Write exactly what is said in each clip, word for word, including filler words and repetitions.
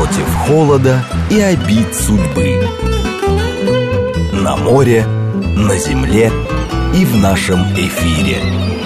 против холода и обид судьбы. На море, на земле и в нашем эфире.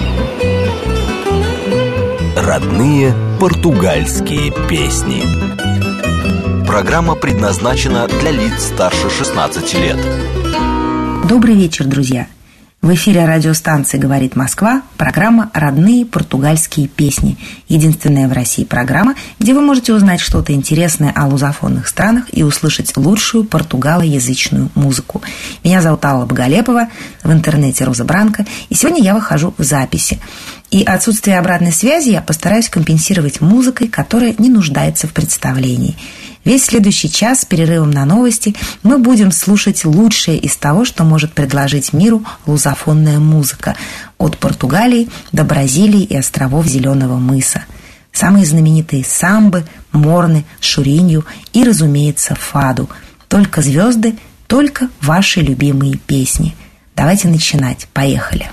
Родные португальские песни. Программа предназначена для лиц старше шестнадцати лет. Добрый вечер, друзья! В эфире радиостанции «Говорит Москва» программа «Родные португальские песни». Единственная в России программа, где вы можете узнать что-то интересное о лузофонных странах и услышать лучшую португалоязычную музыку. Меня зовут Алла Боголепова, в интернете Роза Бранко, и сегодня я выхожу в записи. И отсутствие обратной связи я постараюсь компенсировать музыкой, которая не нуждается в представлении. Весь следующий час с перерывом на новости мы будем слушать лучшее из того, что может предложить миру лузофонная музыка, от Португалии до Бразилии и островов Зеленого мыса. Самые знаменитые самбы, морны, шуринью и, разумеется, фаду. Только звезды, только ваши любимые песни. Давайте начинать. Поехали!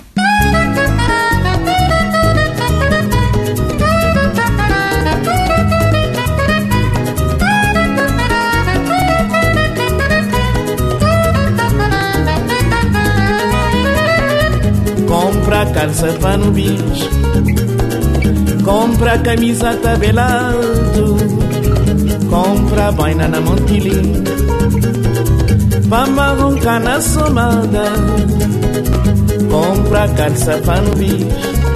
Compra calça para no bicho, compra camisa tabelado, compra boina na Montilim, pra roncar na somada. Compra calça para no bicho,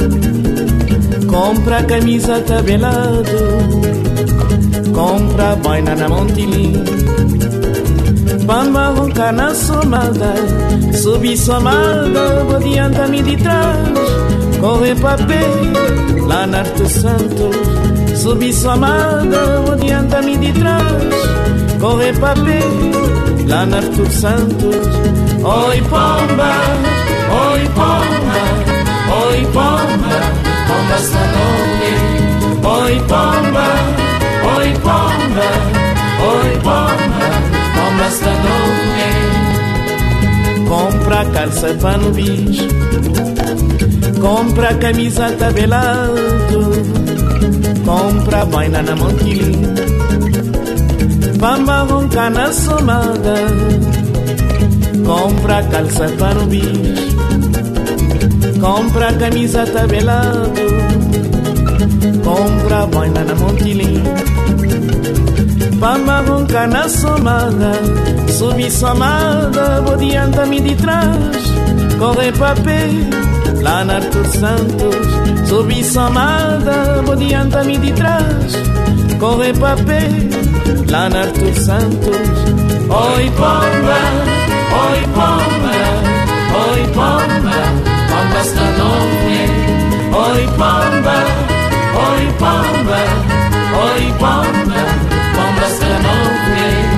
compra camisa tabelado, compra boina na Montilim, pra roncar na somada. Subi somada, vou adianta-me de trás, corre papel lá na Arte Santos. Subi somada, vou adianta-me de trás, corre papel lá na Arte Santos. Oi pomba, oi pomba, oi pomba, pomba sta noite. Oi pomba, oi pomba, oi pomba, pomba sta noite. Compra calça para no bicho, compra camisa tabelado, compra boina na Montilim, pra roncar na somada. Compra calça para no bicho, compra camisa tabelado, compra boina na Montilim, pra roncar na somada. Subi somada, vou adianta-me de trás, corre papel lá na Artur Santos. Subi somada, vou adianta-me de trás, corre papel lá na Artur Santos. Oi pomba, oi pomba, oi pomba, pomba sta noite. Oi pomba, oi pomba, oi pomba, pomba sta noite.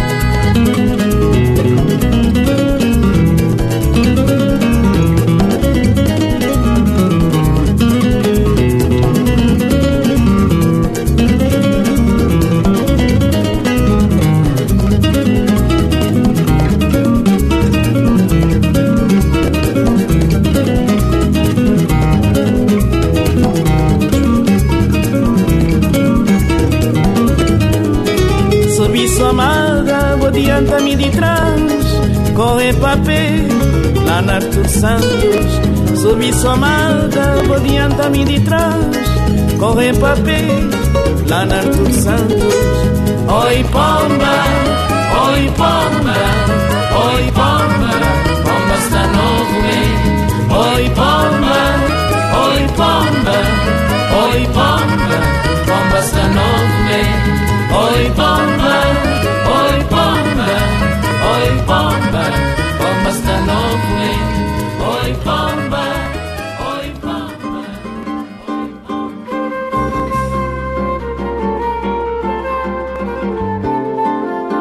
Somada, vou adianta-me de trás, corre papel lá na Artur Santos. Subi somada, vou adianta-me de trás, corre papel lá na Artur Santos. Oi pomba, oi pomba, oi pomba, pomba sta noite. Oi pomba, oi pomba, oi pomba, pomba sta noite. Oi pomba, oi pomba, oi pomba, pomba sta noite. Oi pomba, oi pomba, oi pomba.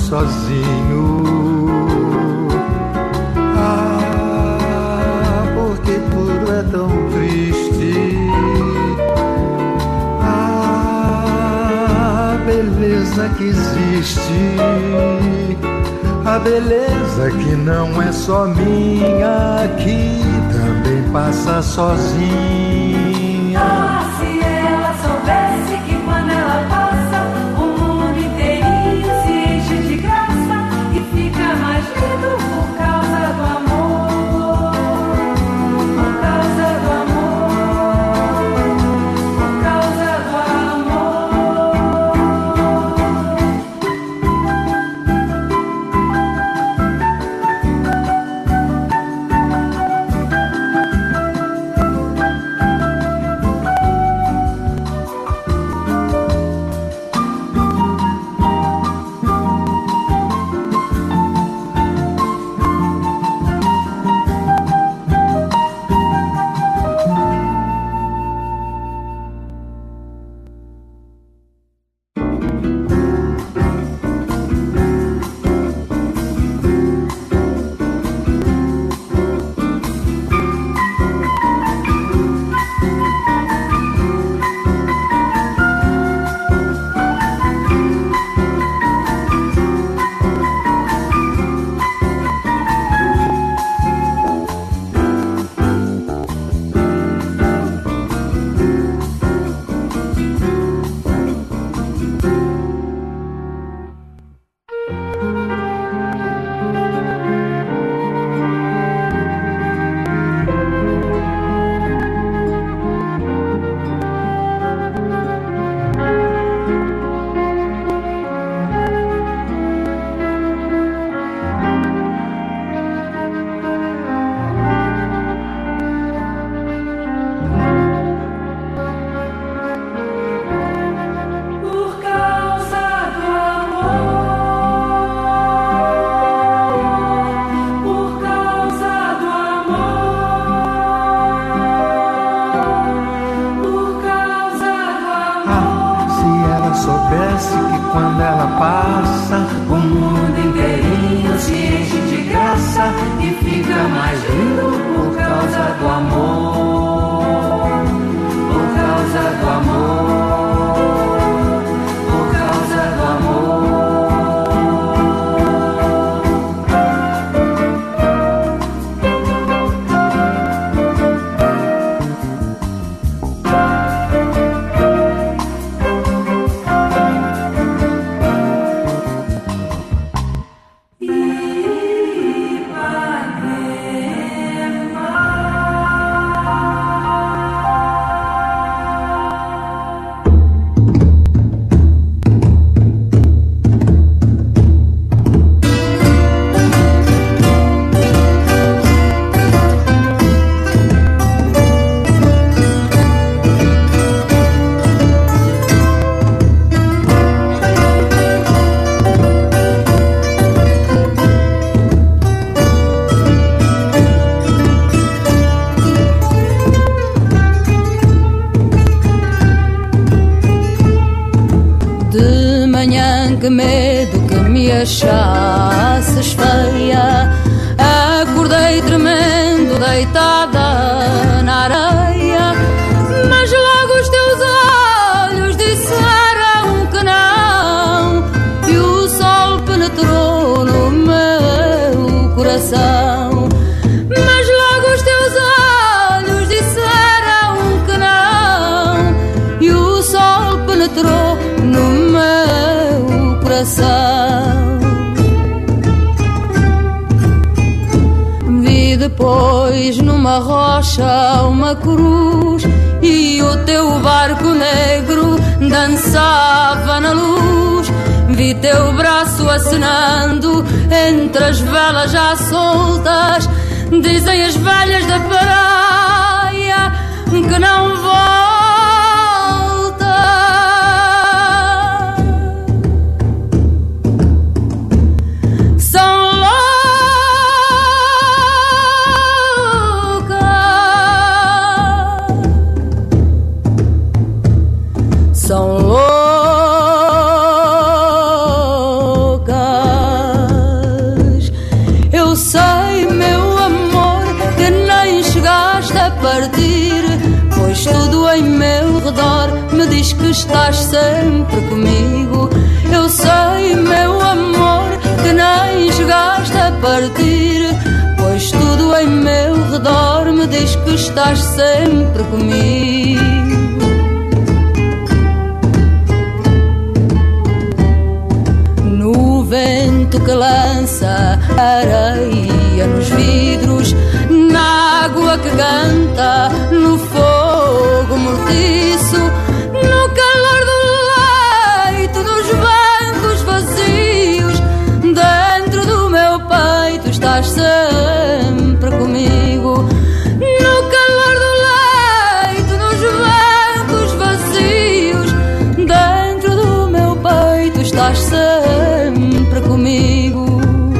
sozinho. Ah, porque tudo é tão triste. Ah, a beleza que existe, a beleza que não é só minha, que também passa sozinha. Ah, se ela soubesse que quando ela passa, o mundo inteirinho se enche de graça e fica mais lindo por causa do amor, por causa do amor, por causa do soubesse que quando ela passa, o mundo inteirinho se enche de graça e fica mais lindo por causa do amor, por causa do amor, por causa do amor. Que medo que me achasses feia. Acordei tremendo, deitada na areia, mas logo os teus olhos disseram que não, e o sol penetrou no meu coração. Mas logo os teus olhos disseram que não, e o sol penetrou no meu coração. Vi depois numa rocha uma cruz, e o teu barco negro dançava na luz. Vi teu braço acenando entre as velas já soltas. Dizem as velhas da praia que não volta. São loucas. partir, pois tudo em meu redor me diz que estás sempre comigo. Eu sei, meu amor, que nem chegaste a partir, pois tudo em meu redor me diz que estás sempre comigo. No vento que lança areia nos vidros, na água que canta, no fogo mortiço, no calor do leito, nos bancos vazios, dentro do meu peito estás sempre comigo. No calor do leito, nos bancos vazios, dentro do meu peito estás sempre comigo.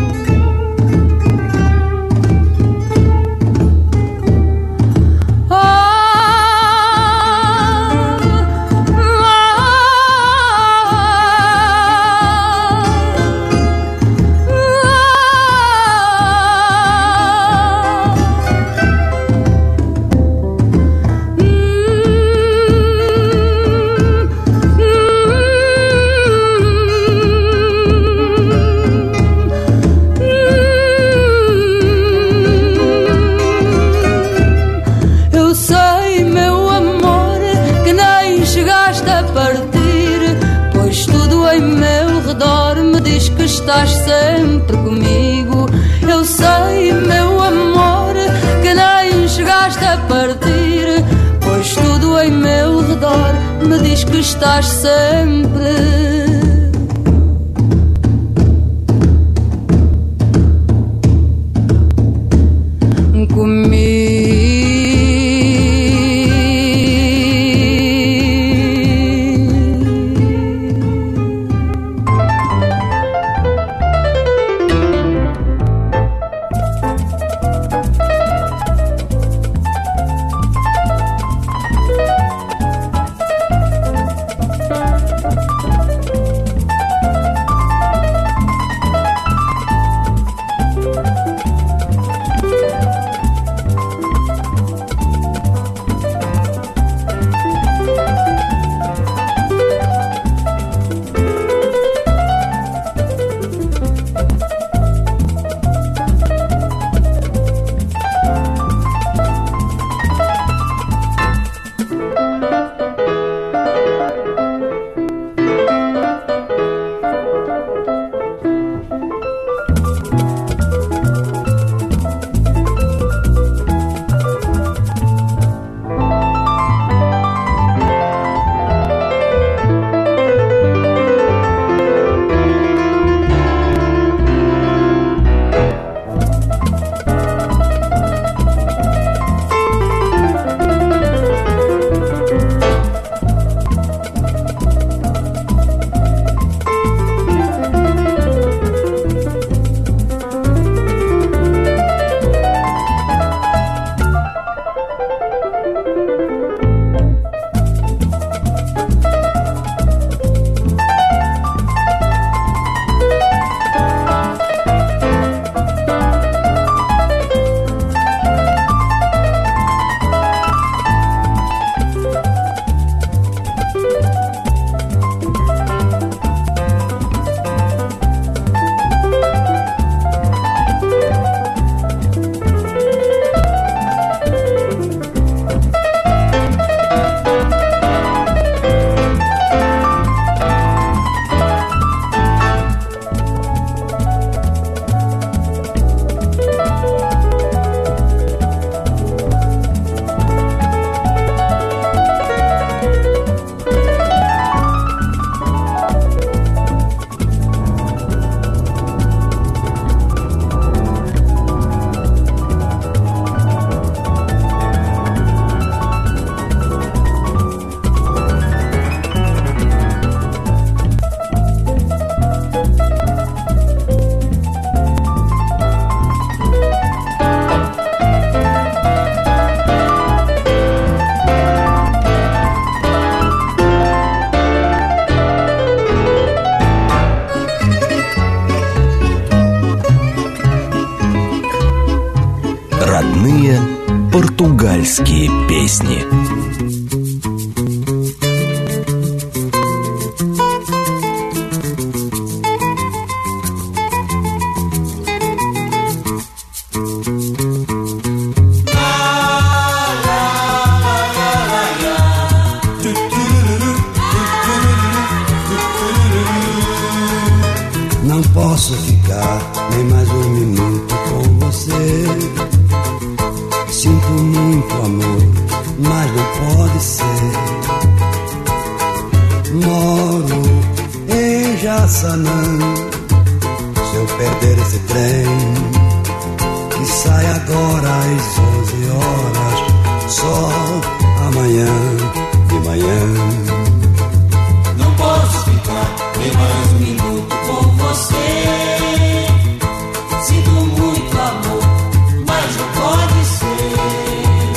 Estás sempre comigo. Eu sei, meu amor, que nem chegaste a partir, pois tudo em meu redor me diz que estás sempre comigo. португальские песни. Não posso ficar nem mais um minuto com você. Sinto muito amor, mas não pode ser. Moro em Jaçanã. Se eu perder esse trem que sai agora às onze horas, só amanhã de manhã. Não posso ficar nem mais um minuto com você. Sinto muito amor, mas não pode ser.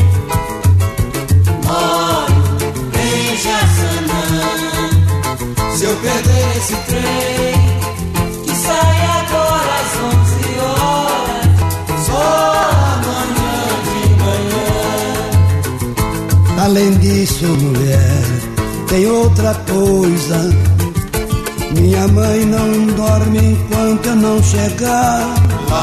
Moro em Jaçanã. Se eu perder esse trem que sai agora às onze horas, só amanhã de manhã. Além disso, mulher, tem outra coisa. Minha mãe não dorme enquanto eu não chegar.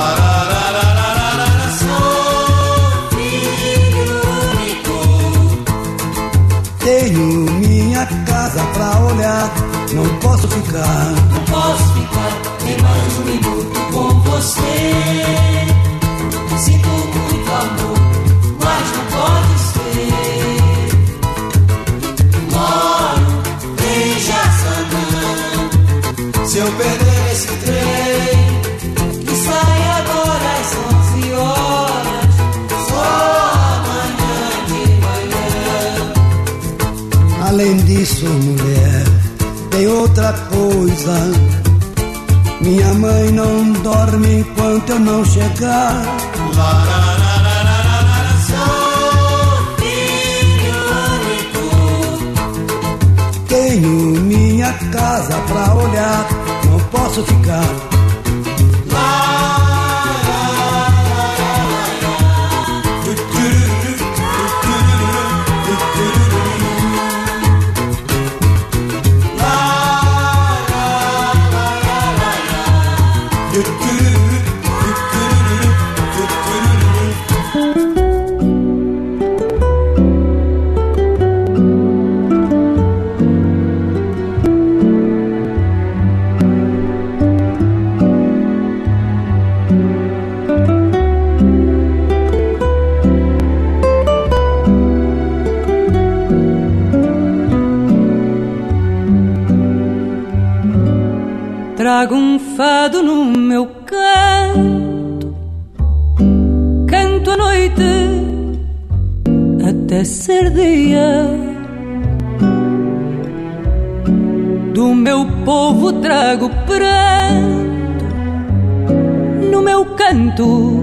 Sou filho único. Tenho minha casa pra olhar. Não posso ficar. Não posso ficar nem mais um minuto com você. Sinto muito amor, mas não pode ser. Moro em Jaçanã. Se eu perder esse trem que sai agora às onze horas, só amanhã de manhã. Além disso, mulher, tem outra coisa. Minha mãe não dorme enquanto eu não chegar. Sou filho único. Tenho minha casa pra olhar. Não posso ficar. Trago um fado no meu canto, canto à noite até ser dia. Do meu povo trago pranto, no meu canto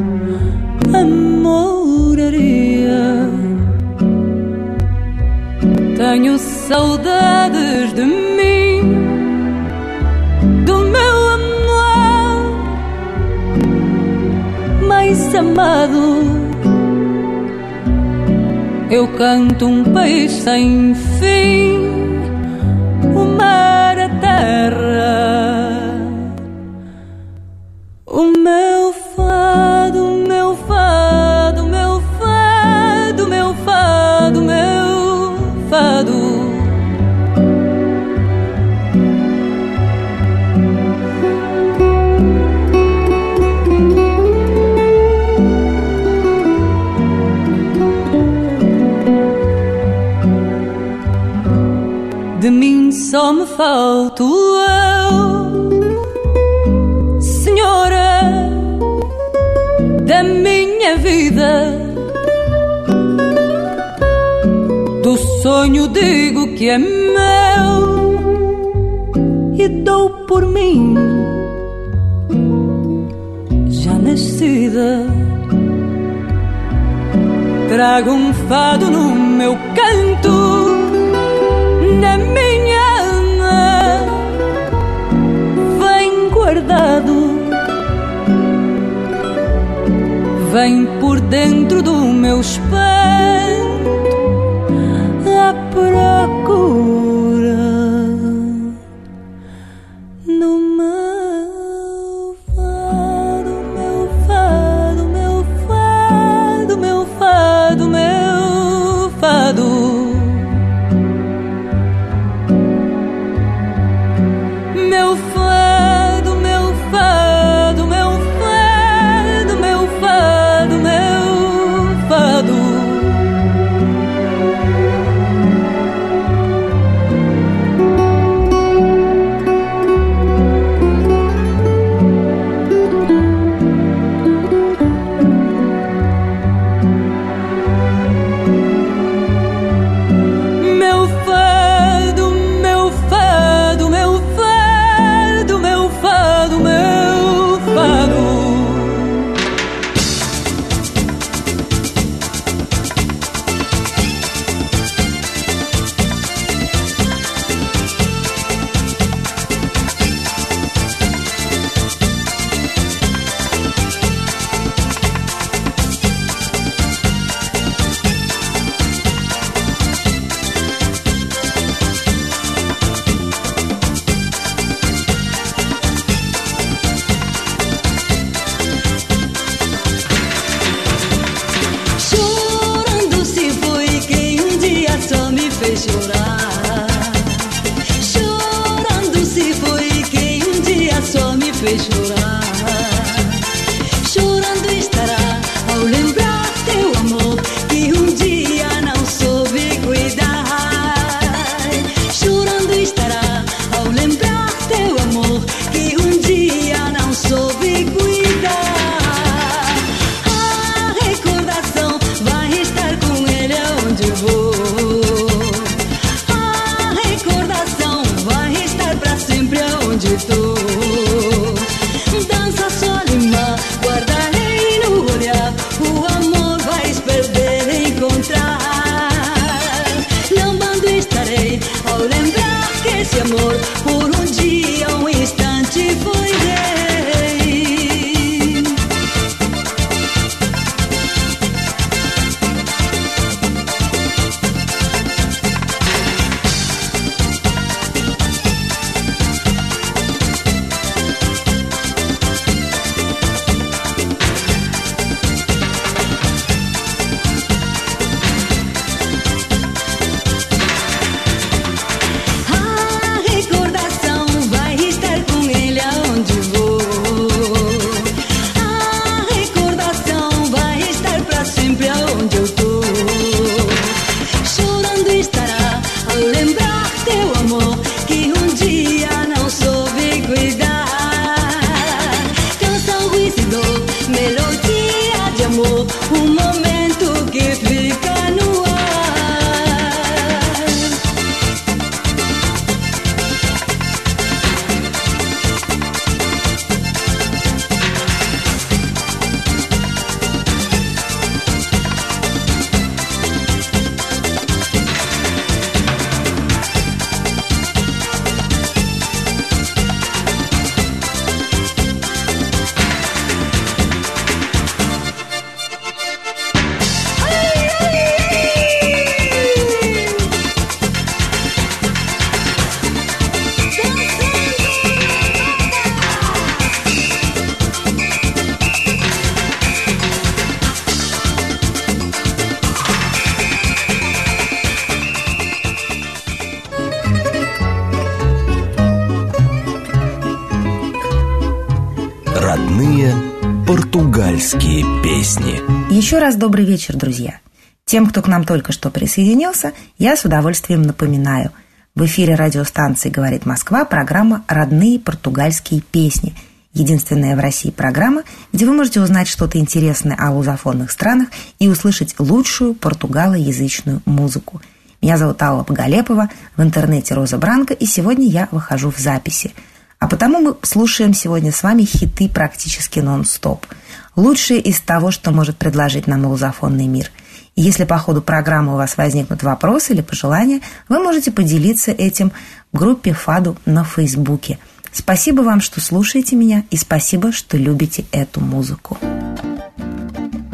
amoraria. Tenho saudades de mim, do meu amor mais amado. Eu canto um país sem fim, o mar, a terra, o meu fado, o meu fado, o meu fado, o meu fado, o meu fado. De mim só me falto eu, Senhora da minha vida. Do sonho digo que é meu e dou por mim já nascida. Trago um fado no meu canto, na minha alma vem guardado, vem por dentro do meu espanto à procura no meu fado, meu fado, meu fado, meu fado, meu fado. Meu fado, meu fado, meu fado, meu fado, meu fado. Meu fado, meu fado, meu fado, meu fado, meu fado. Chorando se foi quem um dia só me fez chorar. Chorando se foi quem um dia só me fez chorar. Chorando estará ao lembrar teu amor que um dia não soube cuidar. Chorando estará ao lembrar teu amor que um dia não soube cuidar. A recordação vai estar com ele aonde eu vou. A recordação vai estar pra sempre aonde eu tô. Dança Solimã, guardarei no olhar. O amor vais perder, encontrar. Lambando estarei ao lembrar que esse amor por um dia, um instante foi rei. A recordação vai estar com ele aonde vou. A recordação vai estar pra sempre aonde eu tô. Chorando estará ao lembrar teu amor que um dia não soube cuidar. Canção, riso e dor, melodia de amor, um momento que fica no ar. Родные португальские песни. Еще раз добрый вечер, друзья. Тем, кто к нам только что присоединился, я с удовольствием напоминаю. В эфире радиостанции «Говорит Москва» программа «Родные португальские песни». Единственная в России программа, где вы можете узнать что-то интересное о лузофонных странах и услышать лучшую португалоязычную музыку. Меня зовут Алла Боголепова, в интернете Роза Бранко, и сегодня я выхожу в записи. А потому мы слушаем сегодня с вами хиты практически нон-стоп. Лучшие из того, что может предложить нам лузофонный мир. И если по ходу программы у вас возникнут вопросы или пожелания, вы можете поделиться этим в группе «Фаду» на Фейсбуке. Спасибо вам, что слушаете меня, и спасибо, что любите эту музыку.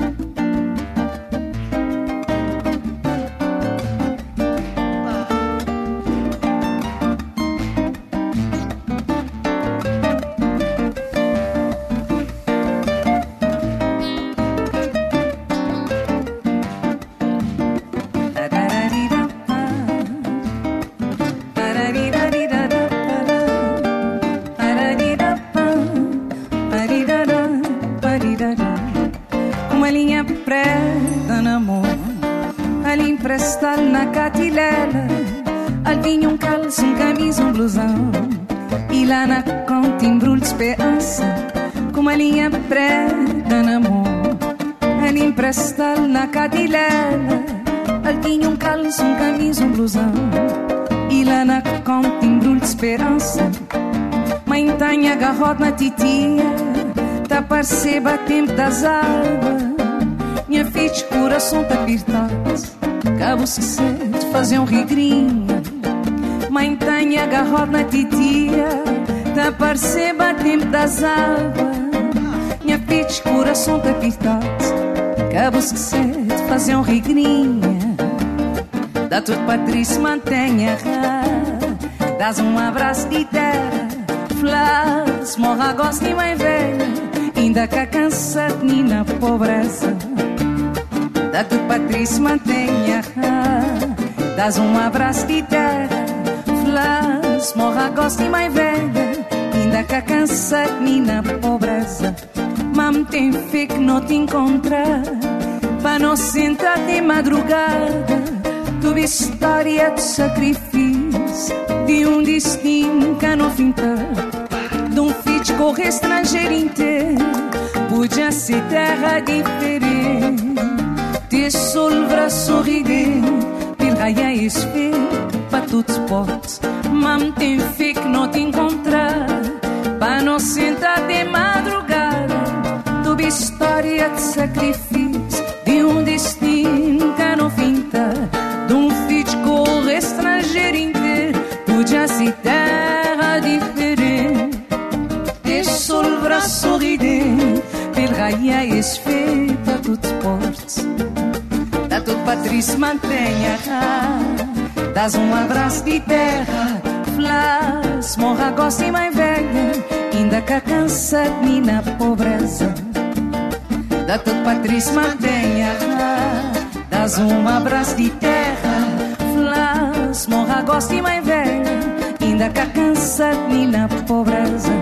emprestar na catilela. Ele tinha um calço, um camisa, um blusão. E lá na conta embrulho de esperança, com uma linha preta na mão. Ele emprestar na catilela. Ele tinha um calço, um camisa, um blusão. E lá na conta embrulho de esperança, mãe tenha garrote na titia, tá perceba tempo das águas. Minha filha de coração tá apertado, cabo-se cedo fazer um rigrinho. Mãe tenha garrote na titia, tá perceba tempo das águas. Minha filha de coração tá apertado, cabo-se cedo fazer um rigrinho. Dá tudo Patrícia, mantenha rá, dás um abraço de terra. Flas, morra, gosta de mãe velha, ainda cá cansado nem na pobreza. Dá tudo Patrícia, mantenha rá, dás um abraço de terra. Flas, morra, gosta de mãe velha, ainda cá cansado nem na pobreza. Mam tem fé que não te encontrar, pra não sentar de madrugada. Tua história de sacrifício, de um destino que não fintar, de um filho de correr estrangeiro inteiro, podia ser terra diferente. Ter sol pra sorrir, pilraia e espelho, pra todos potes. Mam tem fé que não te encontrar, pra não sentar de madrugada. Tua história de sacrifício, de um destino que não fintar, de um filho de cor estrangeiro inteiro, podia ser terra diferente. Ter sol pra sorridente, pelo raia e espelho para todos os portos. Dá tudo Patrícia, mantenha cá, dás um abraço de terra. Flas, morra, gosta e mãe velha, ainda cá cansado nem na pobreza. Dá tudo Patrícia, mantenha cá, dás um abraço de terra. Flas, morra, gosta e mãe velha, ainda cá cansado nem na pobreza.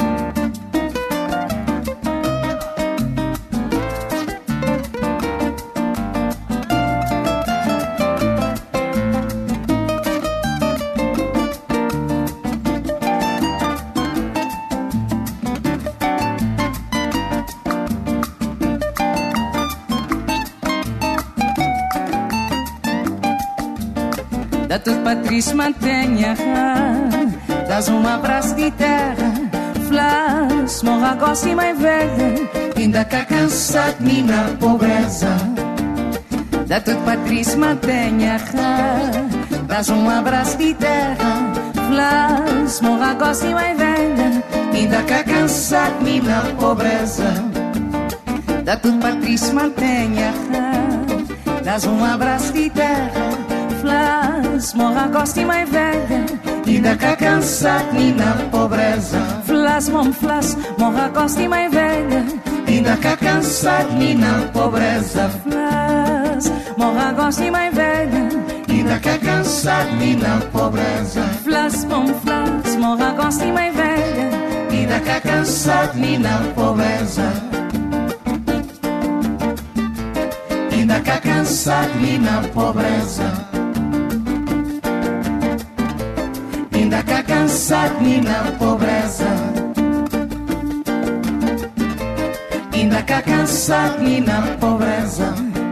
Dá tudo Patrícia, mantenha rá, dás um abraço de terra. Flas, morra, gosta e mãe velha, ainda cá cansado nem na pobreza. Dá tudo Patrícia, mantenha rá, dás um abraço de terra. Flas, morra, gosta e mãe velha, ainda cá cansado nem na pobreza. Dá tudo Patrícia, mantenha rá, dás um abraço de terra. Flas, morra, gosta e mãe velha, ainda cá cansado nem na pobreza. Flas, mom, flas, morra, gosta e mãe velha, ainda cá cansado nem na pobreza. Flas, morra, gosta e mãe velha, ainda cá cansado nem na pobreza. Flas, mom, flas, morra, gosta e mãe velha, ainda cá cansado nem na pobreza. Ainda cá cansado nem na pobreza. Ainda cá cansado nem na pobreza. Ainda cá cansado nem na pobreza.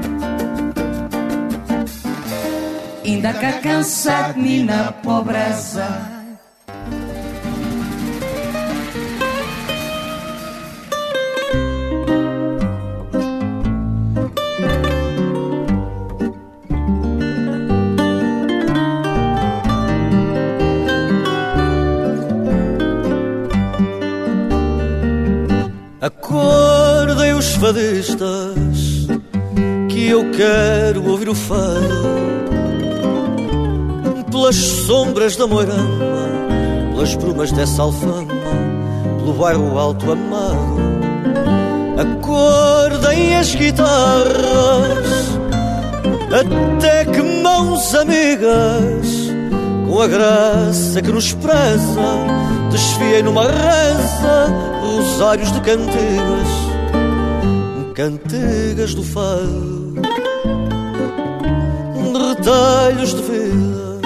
Ainda cá cansado nem na pobreza. Acordem os fadistas, que eu quero ouvir o fado. Pelas sombras da Moirama, pelas brumas dessa alfama, pelo bairro alto amado. Acordem as guitarras, até que mãos amigas, com a graça que nos preza, desfiem numa reza rosários de cantigas, cantigas do fado. retalhos de vida,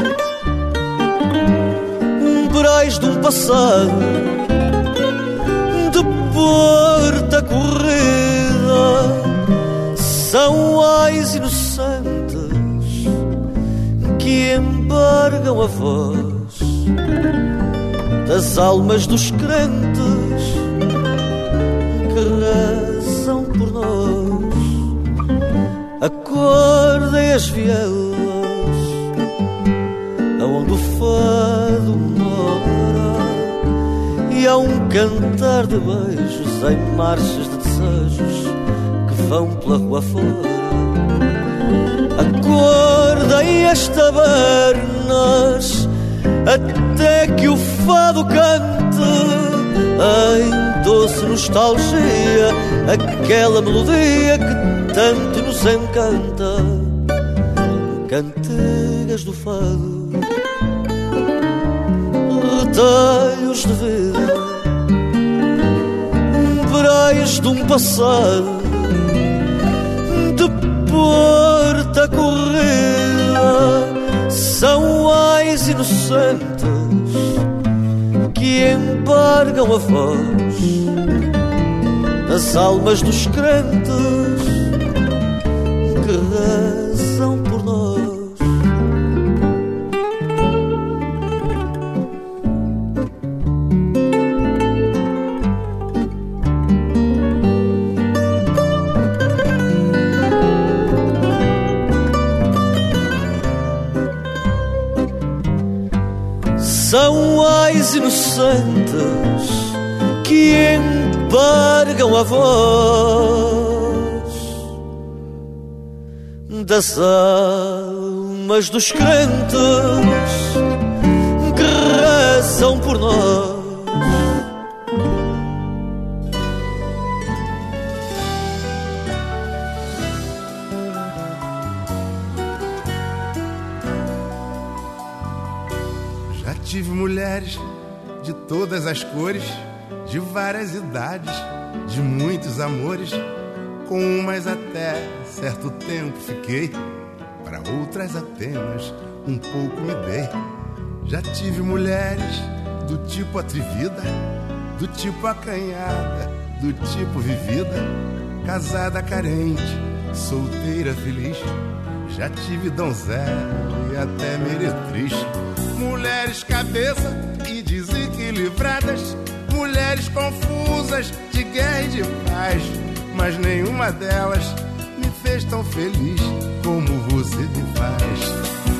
umbrais de um passado de porta corrida, são ais inocentes que embargam a voz das almas dos crentes que rezam por nós. Acordem as vielas aonde o fado mora, e há um cantar de beijos em marchas de desejos que vão pela rua fora. Acordem as tabernas até que o fado cante em doce nostalgia aquela melodia que tanto nos encanta. Cantigas do fado, retalhos de vida, umbrais de um passado de porta corrida, são ais inocentes que embargam a voz das almas dos crentes que rezam por nós. São ais inocentes que embargam a voz das almas dos crentes que rezam por nós. Tive mulheres de todas as cores, de várias idades, de muitos amores. Com umas até certo tempo fiquei, para outras apenas um pouco me dei. Já tive mulheres do tipo atrevida, do tipo acanhada, do tipo vivida, casada carente, solteira feliz. Já tive donzela e até meretriz. Mulheres cabeça e desequilibradas, mulheres confusas de guerra e de paz, mas nenhuma delas me fez tão feliz como você me faz.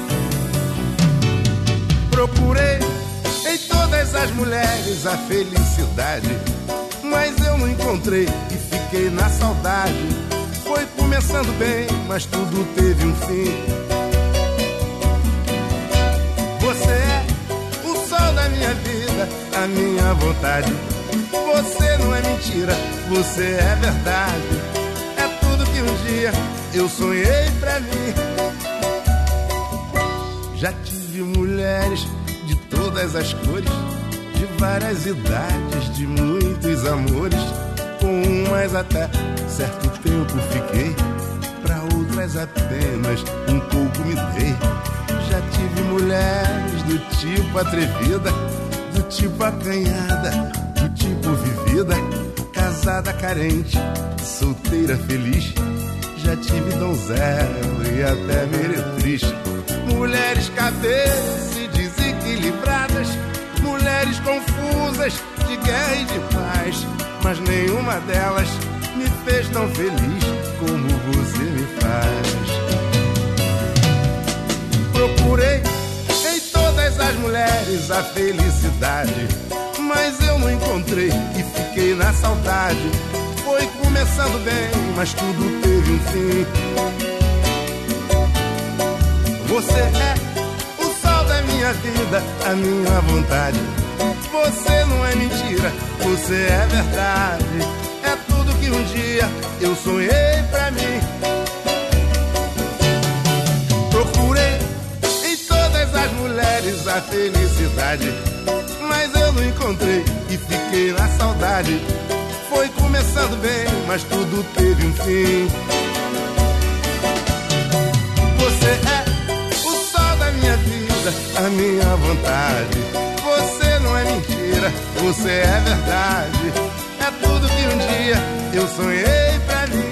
Procurei em todas as mulheres a felicidade, mas eu não encontrei e fiquei na saudade. Foi começando bem, mas tudo teve um fim. Você é o sol da minha vida, a minha vontade. Você não é mentira, você é verdade. É tudo que um dia eu sonhei pra mim. Já tive mulheres de todas as cores, de várias idades, de muitos amores. Com umas até certo tempo fiquei, pra outras apenas um pouco me dei. Já tive mulheres do tipo atrevida, do tipo acanhada, do tipo vivida, casada carente, solteira feliz. Já tive donzela e até meretriz. Mulheres cabeça e desequilibradas, mulheres confusas de guerra e de paz, mas nenhuma delas me fez tão feliz como você me faz. Procurei em todas as mulheres a felicidade, mas eu não encontrei e fiquei na saudade. Foi começando bem, mas tudo teve um fim. Você é o sol da minha vida, a minha vontade. Você não é mentira, você é verdade. É tudo que um dia eu sonhei pra mim. Procurei em todas as mulheres a felicidade, mas eu não encontrei e fiquei na saudade. Foi começando bem, mas tudo teve um fim. Você é você é verdade, é tudo que um dia eu sonhei pra mim.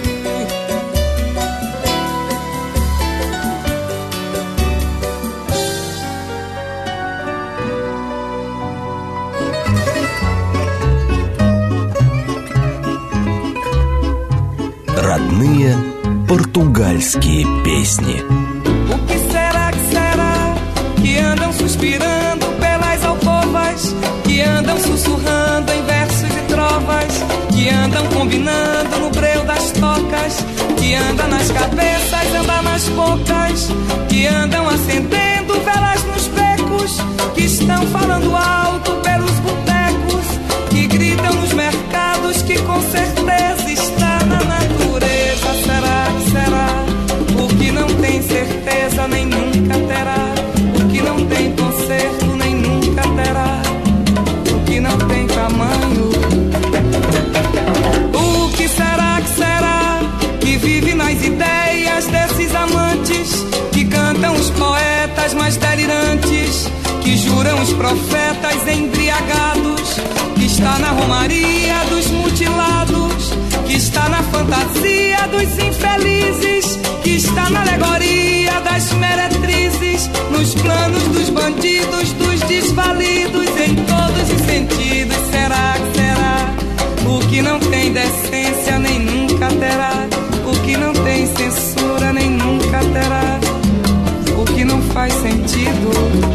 Родные португальские песни. O que será, que será, que andam suspirando pelas alcovas, que andam sussurrando em versos e trovas, que andam combinando no breu das tocas, que anda nas cabeças, anda nas bocas, que andam acendendo velas nos becos, que estão falando alto pelos botecos, que gritam nos mercados, que com certeza está na natureza. Será que será? O que não tem certeza nem nunca terá, o que não tem conserto nem nunca terá, o que não tem tamanho. O que será, que será, que vive nas ideias desses amantes, que cantam os poetas mais delirantes, que juram os profetas embriagados, que está na romaria dos mutilados, que está na fantasia dos infelizes, que está na alegoria das meretrizes, nos planos dos bandidos, dos desvalidos, em todos os sentidos. Será que será? O que não tem decência nem nunca terá, o que não tem censura nem nunca terá, o que não faz sentido.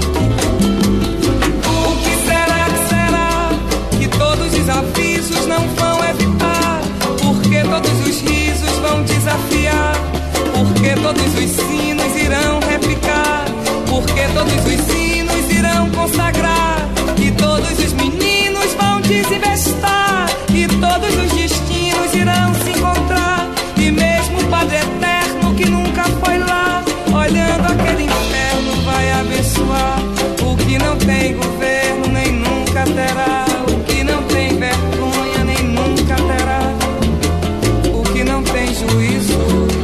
O que será, que será, que todos os avisos não vão evitar, porque todos os risos vão desafiar, porque todos os sinos irão replicar, porque todos os sinos irão consagrar, e todos os meninos vão desinvestar, e todos os destinos irão se encontrar, e mesmo o Padre Eterno que nunca foi lá, olhando aquele inferno vai abençoar. O que não tem governo nem nunca terá, o que não tem vergonha nem nunca terá, o que não tem juízo.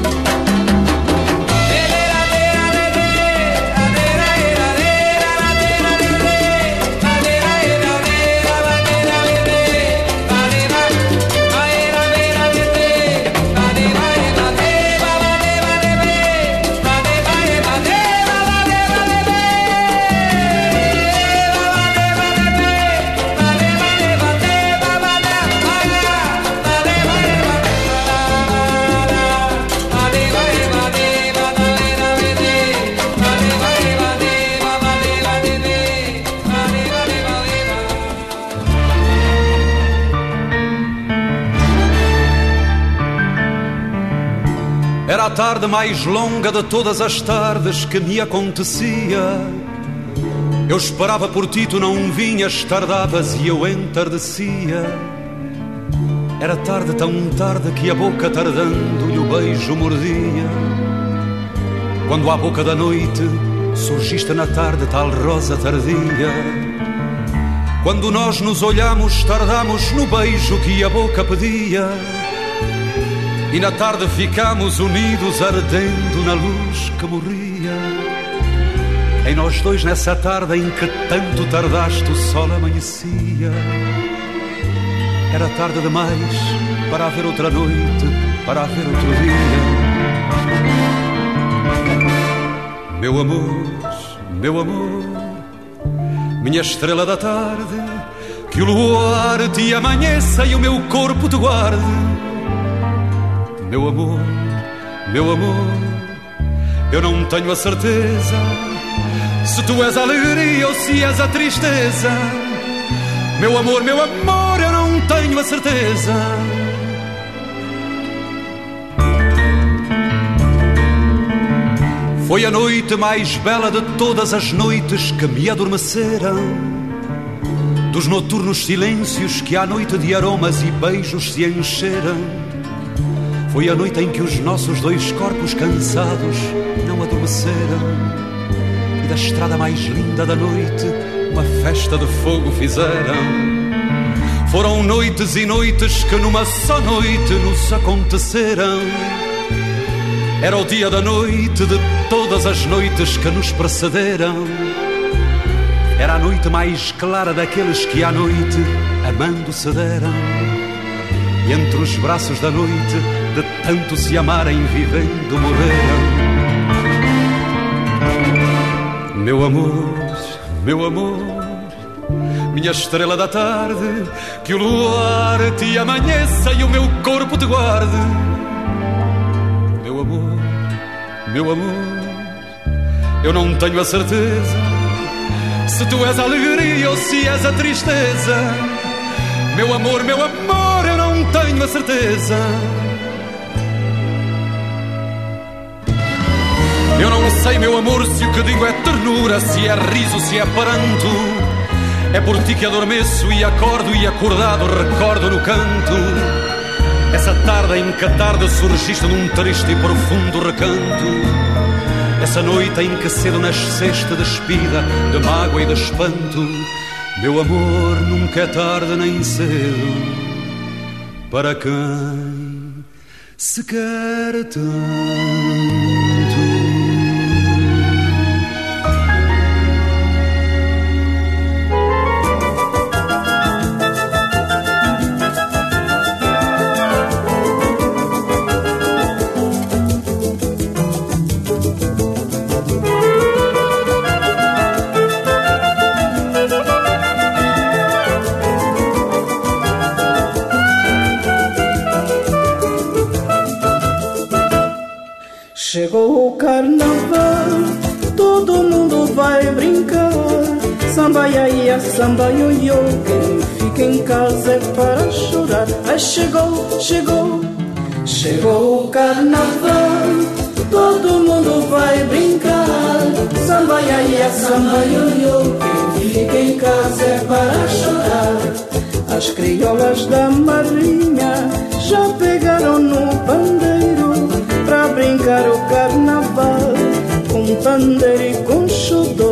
Era a tarde mais longa de todas as tardes que me acontecia. Eu esperava por ti, tu não vinhas, tardavas e eu entardecia. Era tarde, tão tarde, que a boca tardando-lhe o beijo mordia. Quando à boca da noite surgiste na tarde, tal rosa tardia. Quando nós nos olhamos, tardamos no beijo que a boca pedia. E na tarde ficamos unidos, ardendo na luz que morria. Em nós dois, nessa tarde em que tanto tardaste, o sol amanhecia. Era tarde demais para haver outra noite, para haver outro dia. Meu amor, meu amor, minha estrela da tarde, que o luar te amanheça e o meu corpo te guarde. Meu amor, meu amor, eu não tenho a certeza se tu és a alegria ou se és a tristeza. Meu amor, meu amor, eu não tenho a certeza. Foi a noite mais bela de todas as noites que me adormeceram, dos noturnos silêncios que à noite de aromas e beijos se encheram. Foi a noite em que os nossos dois corpos cansados não adormeceram, e da estrada mais linda da noite uma festa de fogo fizeram. Foram noites e noites que numa só noite nos aconteceram. Era o dia da noite de todas as noites que nos precederam. Era a noite mais clara daqueles que à noite amando se deram. E entre os braços da noite, de tanto se amarem, vivendo morreram. Meu amor, meu amor, minha estrela da tarde, que o luar te amanheça e o meu corpo te guarde. Meu amor, meu amor, eu não tenho a certeza se tu és a alegria ou se és a tristeza. Meu amor, meu amor, eu não tenho a certeza. Eu não sei, meu amor, se o que digo é ternura, se é riso, se é pranto. É por ti que adormeço e acordo, e acordado recordo no canto essa tarde em que a tarde surgiste num triste e profundo recanto. Essa noite em que cedo nasceste despida de mágoa e de espanto. Meu amor, nunca é tarde nem cedo para quem se quer tanto. Chegou o carnaval, todo mundo vai brincar. Samba iaia, samba ioiô, quem fica em casa é para chorar. Ai, chegou, chegou, chegou o carnaval, todo mundo vai brincar. Samba iaia, samba ioiô, quem fica em casa é para chorar. As criolas da marinha já pegaram no pandeiro pra brincar o carnaval, com pandeiro e com xodó.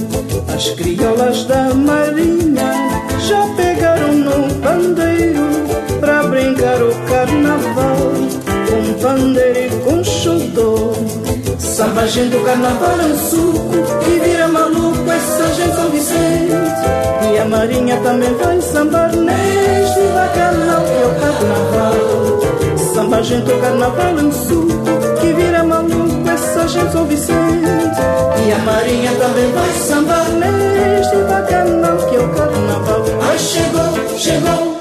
As criolas da marinha já pegaram no pandeiro pra brincar o carnaval, com pandeiro e com xodó. Samba, gente, o carnaval é um suco que vira maluco essa gente São Vicente. E a marinha também vai sambar neste bacanal que é o carnaval. Samba, gente, o carnaval é um suco que vira maluco essa gente São Vicente. E a marinha também vai sambar neste bacanal que é o carnaval. Ai, chegou, chegou,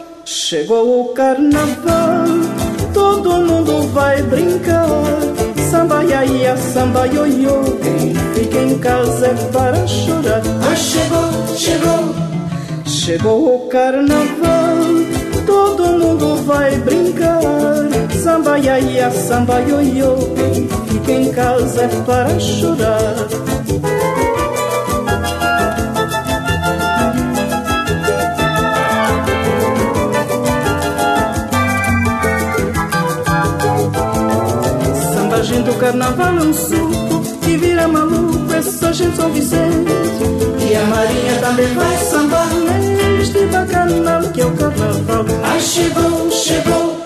chegou o carnaval, todo mundo vai brincar. Samba iaia, samba ioiô, quem fica em casa é para chorar. Ai, chegou, chegou, chegou o carnaval, todo mundo vai brincar. Samba iaia, samba ioiô, quem fica em casa é para chorar. Samba, gente, o carnaval é um suco que vira maluco essa gente São Vicente. E a marinha também vai sambar neste bacanal que é o carnaval. Ai, chegou, chegou,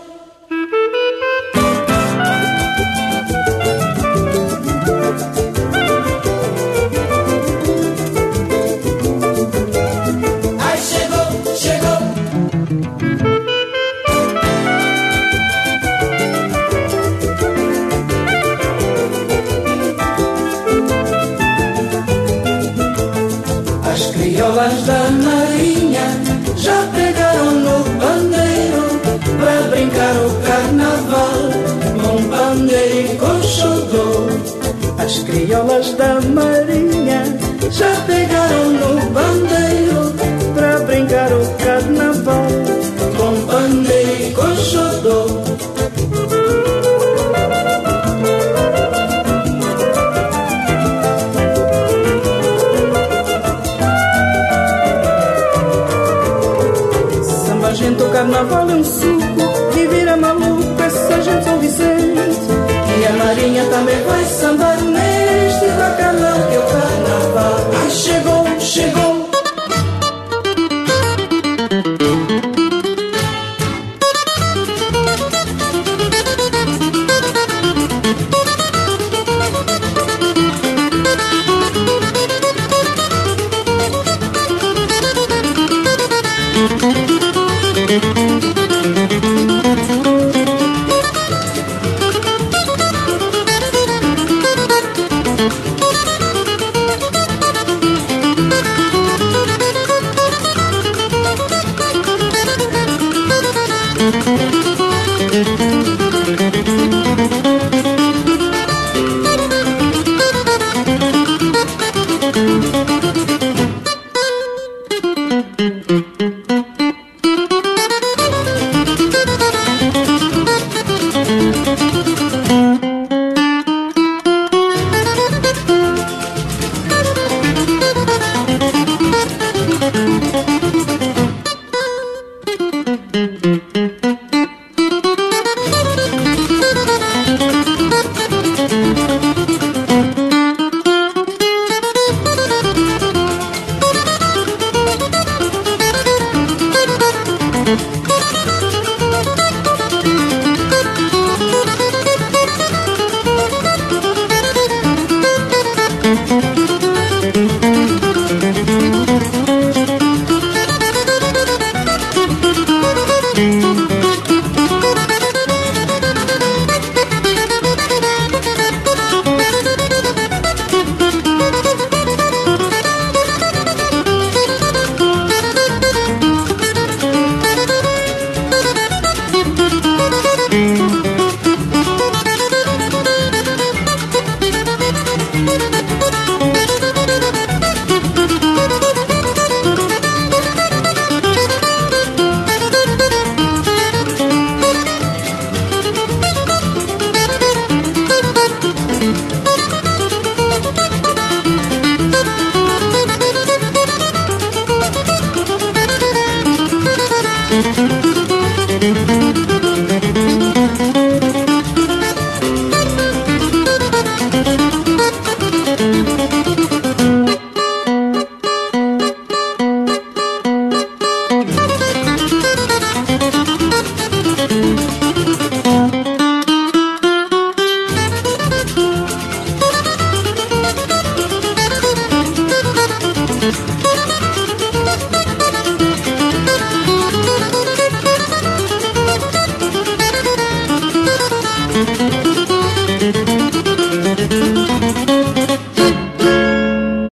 ai, chegou, chegou. As criolas da marinha já pegaram no pandeiro pra brincar o carnaval, com pandeiro e com xodó. As criolas da marinha já pegaram no pandeiro pra brincar o carnaval, com pandeiro e com xodó. Gente, o carnaval é um suco que vira maluco essa gente São Vicente. E a marinha também vai sambar neste bacanal que